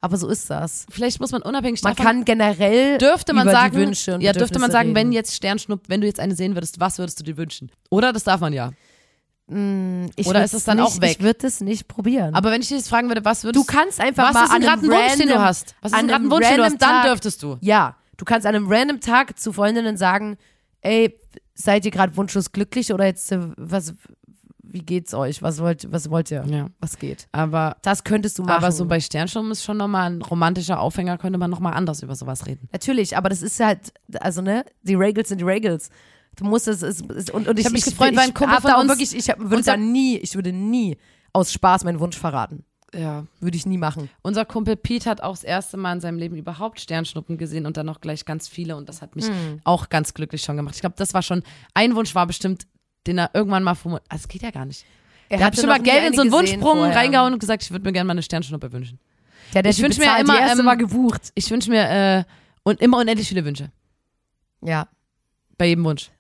Aber so ist das. Vielleicht muss man unabhängig Man davon, kann generell dürfte man über sagen, die Wünsche und ja, dürfte man Bedürfnisse sagen, wenn reden. jetzt Sternschnupp, wenn du jetzt eine sehen würdest, was würdest du dir wünschen? Oder das darf man ja. Ich Oder würd's ist es dann nicht, auch weg? Ich würde es nicht probieren. Aber wenn ich dich jetzt fragen würde, was würdest du kannst einfach was mal ist denn an gerade einem ein Wunsch, den du random- hast? Was ist an denn gerade ein einem Wunsch, den du random hast? Dann Tag- dürftest du. Ja, du kannst an einem random Tag zu Freundinnen sagen, ey, seid ihr gerade wunschlos glücklich oder jetzt, äh, was, wie geht's euch? Was wollt, was wollt ihr? Ja. Was geht? Aber, Das könntest du machen. aber so bei Sternschnuppen ist schon nochmal ein romantischer Aufhänger, könnte man nochmal anders über sowas reden. Natürlich, aber das ist halt, also ne, die Regels sind die Regels. Du musst es, es, es und, und ich, hab mich ich, gefreut, ich, weil ein Kumpel hab von da auch uns- wirklich, ich hab, würde unser- da nie, ich würde nie aus Spaß meinen Wunsch verraten. Ja. Würde ich nie machen. Unser Kumpel Pete hat auch das erste Mal in seinem Leben überhaupt Sternschnuppen gesehen und dann noch gleich ganz viele und das hat mich auch ganz glücklich schon gemacht. Ich glaube, das war schon, ein Wunsch war bestimmt, den er irgendwann mal formuliert. Also, das geht ja gar nicht. Er Der hat hatte schon mal noch nie Geld in eine so einen gesehen Wunschsprung vorher. reingehauen und gesagt, ich würde mir gerne mal eine Sternschnuppe wünschen. Ja, der Ich die wünsch mir bezahlt, immer, die erste ähm, Mal gebucht. Ich wünsche mir äh, und immer unendlich viele Wünsche. Ja. Bei jedem Wunsch.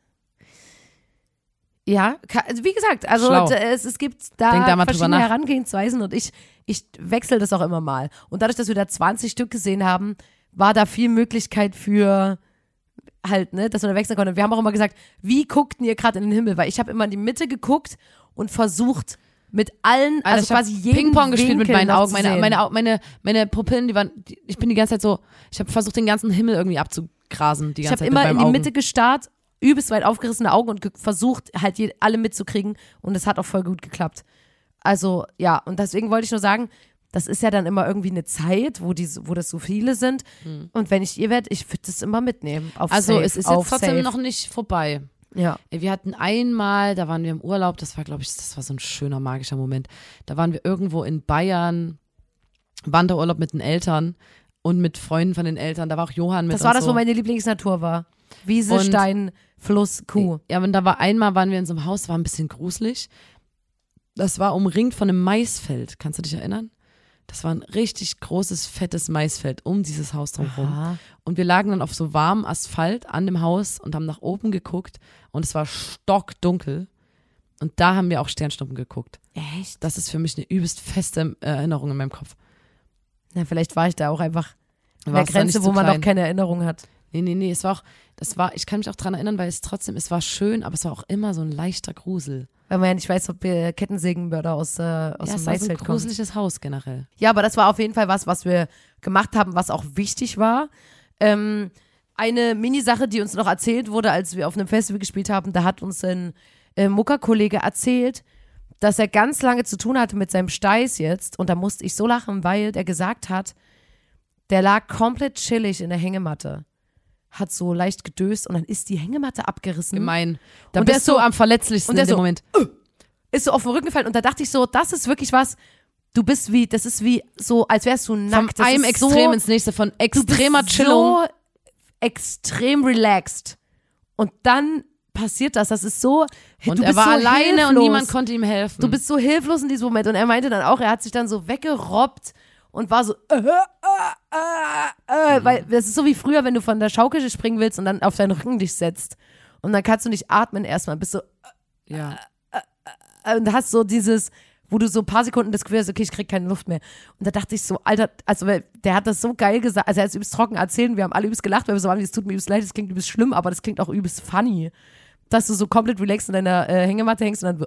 Ja, ka- also wie gesagt, also Schlau. d- es, es gibt da, Denk da mal drüber verschiedene nach. Herangehensweisen und ich, ich wechsle das auch immer mal. Und dadurch, dass wir da zwanzig Stück gesehen haben, war da viel Möglichkeit für halt, ne, dass man da wechseln konnte. Wir haben auch immer gesagt, wie guckten ihr gerade in den Himmel? Weil ich habe immer in die Mitte geguckt und versucht mit allen, Alter, also ich hab quasi jeden Ping-Pong gespielt mit Winkel meinen noch Augen. zu Meine, sehen. meine, Au- meine, meine Pupillen, die waren, die, ich bin die ganze Zeit so, ich habe versucht, den ganzen Himmel irgendwie abzugrasen. Die Ich ganze habe Zeit immer mit in meinem die Augen. Mitte gestarrt, übelst weit aufgerissene Augen und ge- versucht, halt je, alle mitzukriegen. Und es hat auch voll gut geklappt. Also, ja, und deswegen wollte ich nur sagen, das ist ja dann immer irgendwie eine Zeit, wo, die, wo das so viele sind. Und wenn ich ihr werde, ich würde das immer mitnehmen. Auf Also safe, es ist auf jetzt trotzdem safe. noch nicht vorbei. Ja. Wir hatten einmal, da waren wir im Urlaub, das war, glaube ich, das war so ein schöner, magischer Moment. Da waren wir irgendwo in Bayern, Wanderurlaub mit den Eltern und mit Freunden von den Eltern. Da war auch Johann mit Das war und das, so. wo meine Lieblingsnatur war. Wiese, Und- Stein, Fluss, Kuh. Ja, und da war einmal, waren wir in so einem Haus, war ein bisschen gruselig. Das war umringt von einem Maisfeld. Kannst du dich erinnern? Das war ein richtig großes, fettes Maisfeld um dieses Haus drumherum. Aha. Und wir lagen dann auf so warmem Asphalt an dem Haus und haben nach oben geguckt und es war stockdunkel. Und da haben wir auch Sternschnuppen geguckt. Echt? Das ist für mich eine übelst feste Erinnerung in meinem Kopf. Na, vielleicht war ich da auch einfach an der Warst du da Grenze, nicht wo zu man klein? noch keine Erinnerung hat. Nee, nee, nee, es war auch, das war, ich kann mich auch dran erinnern, weil es trotzdem, es war schön, aber es war auch immer so ein leichter Grusel. Weil man ja nicht weiß, ob wir Kettensägenmörder aus, äh, aus Ja, dem es war so ein Maisfeld kommen. gruseliges Haus generell. Ja, aber das war auf jeden Fall was, was wir gemacht haben, was auch wichtig war. Ähm, eine Mini-Sache, die uns noch erzählt wurde, als wir auf einem Festival gespielt haben, da hat uns ein äh, Muckerkollege erzählt, dass er ganz lange zu tun hatte mit seinem Steiß jetzt und da musste ich so lachen, weil der gesagt hat, der lag komplett chillig in der Hängematte, hat so leicht gedöst und dann ist die Hängematte abgerissen. Gemein. Da Und der bist ist du so- am verletzlichsten und der in dem so- Moment. Ist so auf den Rücken gefallen und da dachte ich so, das ist wirklich was, du bist wie, das ist wie so, als wärst du Vom nackt. Das einem ist Extrem so, ins nächste, von du extremer bist Chillung. so extrem relaxed. Und dann passiert das. Das ist so. Und du er bist war so alleine und hilflos. niemand konnte ihm helfen. Du bist so hilflos in diesem Moment. Und er meinte dann auch, er hat sich dann so weggerobbt und war so. Äh, äh, äh, äh, weil das ist so wie früher, wenn du von der Schaukel springen willst und dann auf deinen Rücken dich setzt. Und dann kannst du nicht atmen erstmal. Bist so. ja. Äh, und hast so dieses, wo du so ein paar Sekunden das Gefühl hast, okay, ich krieg keine Luft mehr. Und da dachte ich so, Alter, also weil der hat das so geil gesagt, also er hat es übelst trocken erzählt, wir haben alle übelst gelacht, weil wir so waren, es tut mir übelst leid, das klingt übelst schlimm, aber das klingt auch übelst funny, dass du so komplett relaxed in deiner äh, Hängematte hängst und dann so,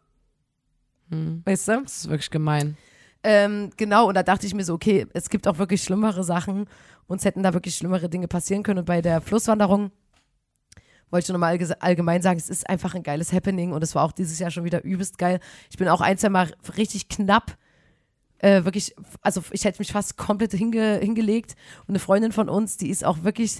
äh, Hm. weißt du? Das ist wirklich gemein. Ähm, genau, und da dachte ich mir so, okay, es gibt auch wirklich schlimmere Sachen, uns hätten da wirklich schlimmere Dinge passieren können und bei der Flusswanderung wollte ich nur nochmal allge- allgemein sagen, es ist einfach ein geiles Happening und es war auch dieses Jahr schon wieder übelst geil. Ich bin auch ein, zwei Mal richtig knapp, äh, wirklich, also ich hätte mich fast komplett hinge, hingelegt und eine Freundin von uns, die ist auch wirklich,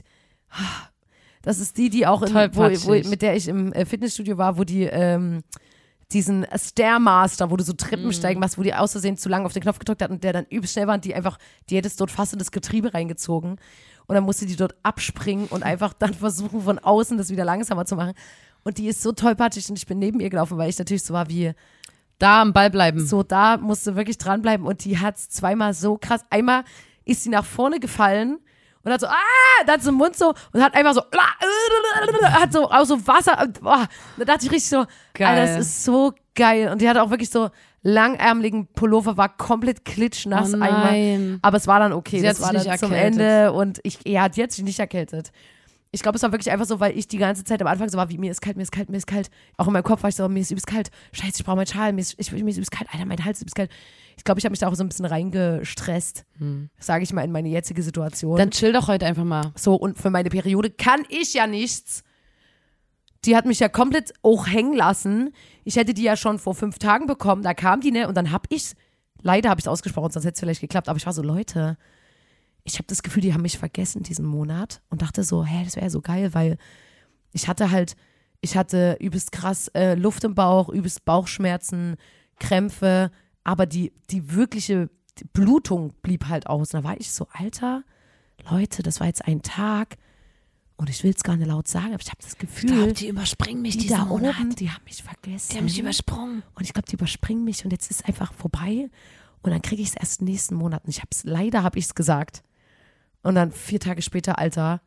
das ist die, die auch, in, wo, wo, Tollpatschig. mit der ich im äh, Fitnessstudio war, wo die ähm, diesen Stairmaster, wo du so Treppen steigen machst, wo die aus Versehen zu lange auf den Knopf gedrückt hat und der dann übelst schnell war und die einfach, die hätte es dort fast in das Getriebe reingezogen. Und dann musste die dort abspringen und einfach dann versuchen, von außen das wieder langsamer zu machen. Und die ist so tollpatschig und ich bin neben ihr gelaufen, weil ich natürlich so war wie, Da am Ball bleiben. so da musste wirklich dranbleiben. Und die hat es zweimal so krass. Einmal ist sie nach vorne gefallen und hat so, ah, dann so im Mund so und hat einfach so, hat so auch so Wasser. Boah, da dachte ich richtig so, geil. Alter, das ist so geil. Und die hatte auch wirklich so langärmeligen Pullover, war komplett klitschnass Oh einmal. nein. Aber es war dann okay. Sie das hat war sich dann nicht zum erkältet. Ende und ich, ja, die hat sich nicht erkältet. Ich glaube, es war wirklich einfach so, weil ich die ganze Zeit am Anfang so war, wie mir ist kalt, mir ist kalt, mir ist kalt. Auch in meinem Kopf war ich so, mir ist übelst kalt. Scheiße, ich brauche meinen Schal, mir ist, ich, mir ist übelst kalt. Alter, mein Hals ist übelst kalt. Ich glaube, ich habe mich da auch so ein bisschen reingestresst, hm. sage ich mal, in meine jetzige Situation. Dann chill doch heute einfach mal. So, und für meine Periode kann ich ja nichts. Die hat mich ja komplett auch hängen lassen. Ich hätte die ja schon vor fünf Tagen bekommen. Da kam die, ne? Und dann habe ich leider habe ich es ausgesprochen, sonst hätte es vielleicht geklappt. Aber ich war so, Leute, ich habe das Gefühl, die haben mich vergessen diesen Monat und dachte so, hä, das wäre ja so geil, weil ich hatte halt, ich hatte übelst krass äh, Luft im Bauch, übelst Bauchschmerzen, Krämpfe, aber die, die wirkliche Blutung blieb halt aus. Und da war ich so, Alter, Leute, das war jetzt ein Tag und ich will es gar nicht laut sagen, aber ich habe das Gefühl, ich glaube, die überspringen mich die diesen da Monat. oben, die haben mich vergessen. Die haben mich übersprungen. Und ich glaube, die überspringen mich und jetzt ist es einfach vorbei und dann kriege ich es erst nächsten Monat. Und ich habe es, leider habe ich es gesagt. Und dann vier Tage später, Alter,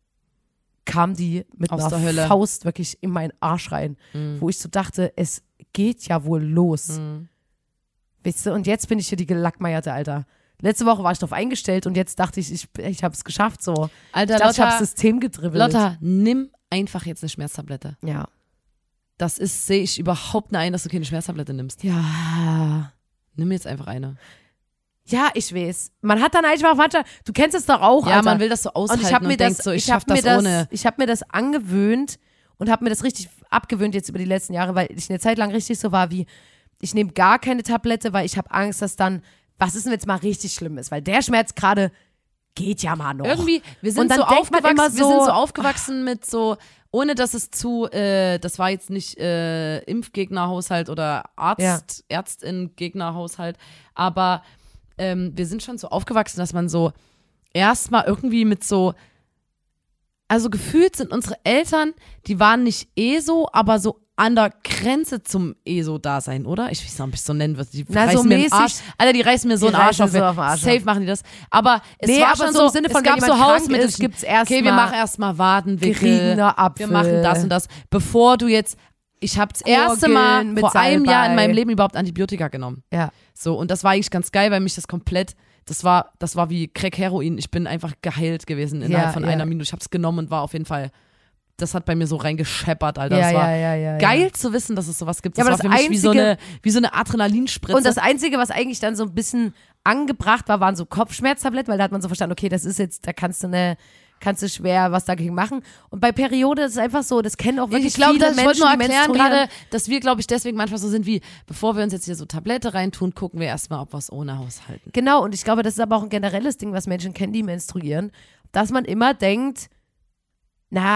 kam die mit Aus einer der Hölle. Faust wirklich in meinen Arsch rein, Mhm. wo ich so dachte, es geht ja wohl los. Mhm. Weißt du, und jetzt bin ich hier die Gelackmeierte, Alter. Letzte Woche war ich drauf eingestellt und jetzt dachte ich, ich, ich habe es geschafft, so. Alter, Ich dachte, ich habe Lotta, das System gedribbelt. Lotta, nimm einfach jetzt eine Schmerztablette. Ja. Das ist, sehe ich überhaupt nicht ein, dass du keine Schmerztablette nimmst. Ja. Nimm jetzt einfach eine. Ja, ich weiß. Man hat dann einfach manchmal, du kennst es doch auch, Ja, Alter. man will das so aushalten und und, ich habe mir denkt das, so, ich, ich hab schaff das mir das, ohne. ich habe mir das angewöhnt und habe mir das richtig abgewöhnt jetzt über die letzten Jahre, weil ich eine Zeit lang richtig so war wie, ich nehme gar keine Tablette, weil ich habe Angst, dass dann, was ist denn jetzt mal richtig schlimm ist, weil der Schmerz gerade geht ja mal noch. Irgendwie, wir Und sind dann so denkt man aufgewachsen, immer wir so- sind so aufgewachsen mit so, ohne dass es zu, äh, das war jetzt nicht äh, Impfgegnerhaushalt oder Arzt, Ja. Ärztin-Gegnerhaushalt, aber ähm, wir sind schon so aufgewachsen, dass man so erstmal irgendwie mit so, also gefühlt sind unsere Eltern, die waren nicht eh so, aber so an der Grenze zum ESO-Dasein, oder? Ich weiß nicht, ob ich es so nennen würde. Die Na, so reißen mir den mäßig- Arsch. Alter, die reißen mir so Die einen Arsch reißen auf. so auf den Arsch Safe auf. machen die das. Aber es Nee, war aber schon so so, im Sinne von, es gab wenn so jemand krank Hausmittel. ist, gibt's erst okay, wir mal machen erstmal Wadenwickel. geriebener Apfel. Wir machen das und das. Bevor du jetzt, ich habe das erste Mal Gurgeln mit vor einem Jahr in Salbei. meinem Leben überhaupt Antibiotika genommen. Ja. So, und das war eigentlich ganz geil, weil mich das komplett, das war, das war wie Crack Heroin. Ich bin einfach geheilt gewesen innerhalb Ja, von ja. einer Minute. Ich habe es genommen und war auf jeden Fall, das hat bei mir so reingescheppert, Alter. Ja, das war ja, ja, ja, geil ja. zu wissen, dass es sowas gibt. Ja, Das aber war das für mich wie so Einzige- eine, wie so eine Adrenalinspritze. Und das Einzige, was eigentlich dann so ein bisschen angebracht war, waren so Kopfschmerztabletten, weil da hat man so verstanden, okay, das ist jetzt, da kannst du eine, kannst du schwer was dagegen machen. Und bei Periode ist es einfach so, das kennen auch wirklich ich glaube, viele ich Menschen, wollte nur die erklären menstruieren. gerade, dass wir, glaube ich, deswegen manchmal so sind wie, bevor wir uns jetzt hier so Tablette reintun, gucken wir erstmal, ob wir es ohne aushalten. Genau, und ich glaube, das ist aber auch ein generelles Ding, was Menschen kennen, die menstruieren, dass man immer denkt, na,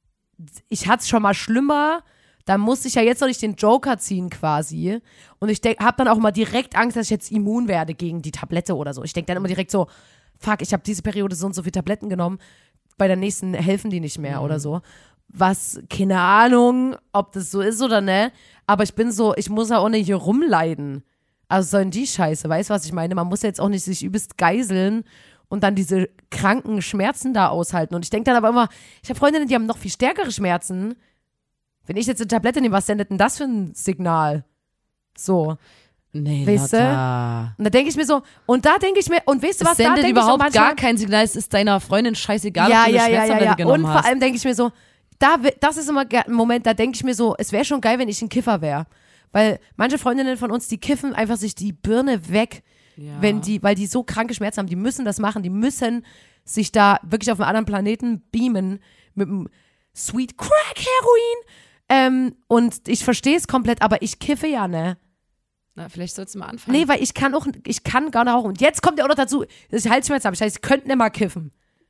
ich hatte es schon mal schlimmer, da muss ich ja jetzt noch nicht den Joker ziehen quasi. Und ich habe dann auch immer direkt Angst, dass ich jetzt immun werde gegen die Tablette oder so. Ich denke dann immer direkt so, fuck, ich habe diese Periode so und so viele Tabletten genommen, bei der nächsten helfen die nicht mehr Mhm. oder so. Was, keine Ahnung, ob das so ist oder ne, aber ich bin so, ich muss ja auch nicht hier rumleiden. Also sollen die Scheiße, weißt du, was ich meine? Man muss ja jetzt auch nicht sich übelst geiseln und dann diese kranken Schmerzen da aushalten. Und ich denke dann aber immer, ich habe Freundinnen, die haben noch viel stärkere Schmerzen. Wenn ich jetzt eine Tablette nehme, was sendet denn das für ein Signal? So. Nee, Weißt du? Lotta. Und da denke ich mir so, und da denke ich mir, und weißt du Es was, da sendet denke ich auch überhaupt manchmal, gar kein Signal, es ist deiner Freundin scheißegal, ja, ob du eine ja, ja, ja, Schmerztablette ja. genommen Und hast. vor allem denke ich mir so, da, wi- das ist immer ge- ein Moment, da denke ich mir so, es wäre schon geil, wenn ich ein Kiffer wäre. Weil manche Freundinnen von uns, die kiffen einfach sich die Birne weg, Ja. wenn die, weil die so kranke Schmerzen haben, die müssen das machen, die müssen sich da wirklich auf einen anderen Planeten beamen mit einem Sweet Crack Heroin. Ähm, und ich verstehe es komplett, aber ich kiffe ja, ne? Na, vielleicht sollst du mal anfangen. Nee, weil ich kann auch, ich kann gar nicht rauchen. Und jetzt kommt ja auch noch dazu, dass ich Halsschmerzen habe. Das heißt, ich könnte nicht mal kiffen.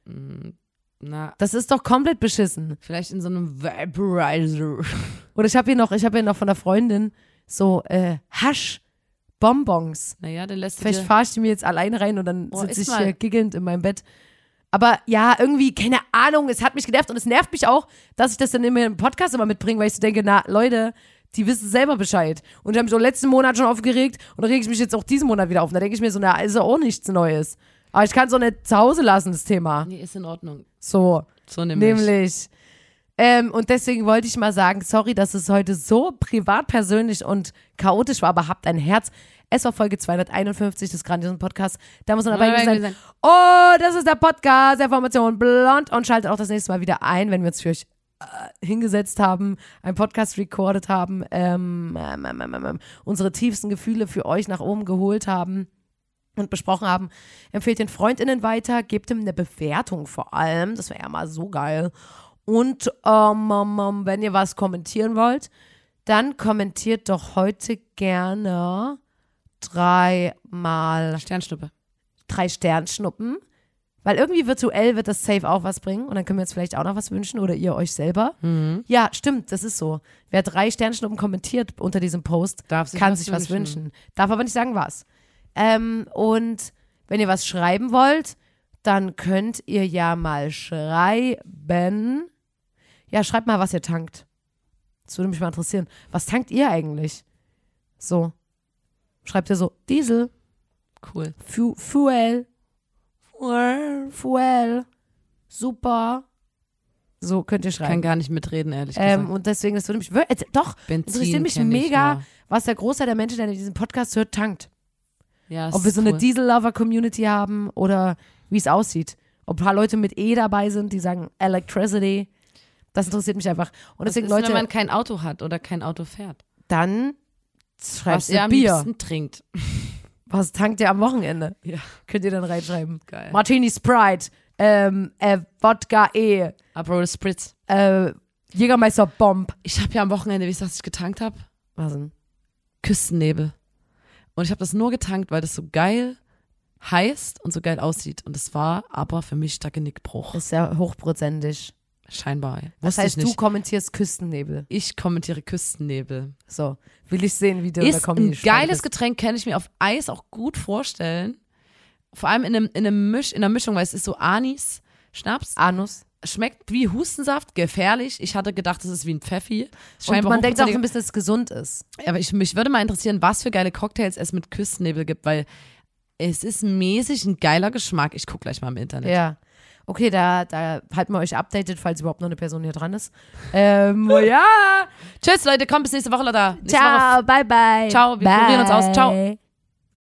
Na, Das ist doch komplett beschissen. vielleicht in so einem Vaporizer. Oder ich habe hier noch, ich habe hier noch von einer Freundin so äh, Hasch-Bonbons. Naja, dann lässt du Vielleicht dir... fahre ich die mir jetzt alleine rein und dann Oh, sitze iss ich mal. hier giggelnd in meinem Bett. Aber ja, irgendwie, keine Ahnung, es hat mich genervt und es nervt mich auch, dass ich das dann immer im Podcast immer mitbringe, weil ich so denke, na, Leute, die wissen selber Bescheid. Und ich habe mich auch letzten Monat schon aufgeregt und da rege ich mich jetzt auch diesen Monat wieder auf. Und da denke ich mir so, na, ist ja auch nichts Neues. Aber ich kann es auch nicht zu Hause lassen, das Thema. Nee, ist in Ordnung. So, So nämlich. nämlich. Ähm, und deswegen wollte ich mal sagen, sorry, dass es heute so privat, persönlich und chaotisch war, aber habt ein Herz. Es war Folge zweihunderteinundfünfzig des grandiosen Podcasts. Da muss man dabei gewesen sein. Oh, das ist der Podcast der Formation Blond und schaltet auch das nächste Mal wieder ein, wenn wir uns für euch äh, hingesetzt haben, einen Podcast recorded haben, ähm, ähm, ähm, ähm, ähm, unsere tiefsten Gefühle für euch nach oben geholt haben und besprochen haben. Empfehlt den FreundInnen weiter, gebt ihm eine Bewertung vor allem. Das wäre ja mal so geil. Und ähm, ähm, wenn ihr was kommentieren wollt, dann kommentiert doch heute gerne dreimal Sternschnuppe. drei Sternschnuppen. Weil irgendwie virtuell wird das safe auch was bringen. Und dann können wir uns vielleicht auch noch was wünschen oder ihr euch selber. Mhm. Ja, stimmt, das ist so. Wer drei Sternschnuppen kommentiert unter diesem Post, Darf sich kann was sich was wünschen. wünschen. Darf aber nicht sagen, was. Ähm, und wenn ihr was schreiben wollt, dann könnt ihr ja mal schreiben. Ja, schreibt mal, was ihr tankt. Das würde mich mal interessieren. Was tankt ihr eigentlich? So. Schreibt ihr so, Diesel, Cool. Fu Fuel, Fuel, Fuel, super. So könnt ihr Ich kann schreiben. gar nicht mitreden, ehrlich gesagt. Ähm, und deswegen, das würde mich, wir- äh, doch, Benzin interessiert mich kenn ich, mega, ja. was der Großteil der Menschen, der diesen Podcast hört, tankt. Ja, das Ob wir ist so cool. eine Diesel-Lover-Community haben oder wie es aussieht. Ob ein paar Leute mit E dabei sind, die sagen Electricity. Das interessiert mich einfach. Und Was deswegen, ist, Leute, wenn man kein Auto hat oder kein Auto fährt? dann Was schreibt ihr ihr am Bier. liebsten trinkt. Was tankt ihr am Wochenende? Ja. Könnt ihr dann reinschreiben. Geil. Martini Sprite, ähm, äh, Wodka E, Aperol Spritz. äh, Jägermeister Bomb. Ich habe ja am Wochenende, wie ich was ich getankt habe? Was denn? Küstennebel. Und ich habe das nur getankt, weil das so geil heißt und so geil aussieht. Und es war aber für mich der Genickbruch. Das ist ja hochprozentig. Scheinbar. Das Wusste heißt, ich du nicht. kommentierst Küstennebel. Ich kommentiere Küstennebel. So, will ich sehen, wie du in der Ist Comedy ein geiles Getränk, kann ich mir auf Eis auch gut vorstellen. Vor allem in, einem, in, einem Misch, in einer Mischung, weil es ist so Anis, Schnaps. Anus. Schmeckt wie Hustensaft, gefährlich. Ich hatte gedacht, das ist wie ein Pfeffi. Und Scheinbar man denkt auch so hochprozentig- ein bisschen, dass es gesund ist. Aber ich, mich würde mal interessieren, was für geile Cocktails es mit Küstennebel gibt, weil es ist mäßig ein geiler Geschmack. Ich gucke gleich mal im Internet. Ja. Okay, da, da halten wir euch updated, falls überhaupt noch eine Person hier dran ist. Ähm, ja. Tschüss, Leute. Kommt bis nächste Woche, Leute. Nächste Ciao, Woche. bye, bye. Ciao, wir bye. probieren uns aus. Ciao.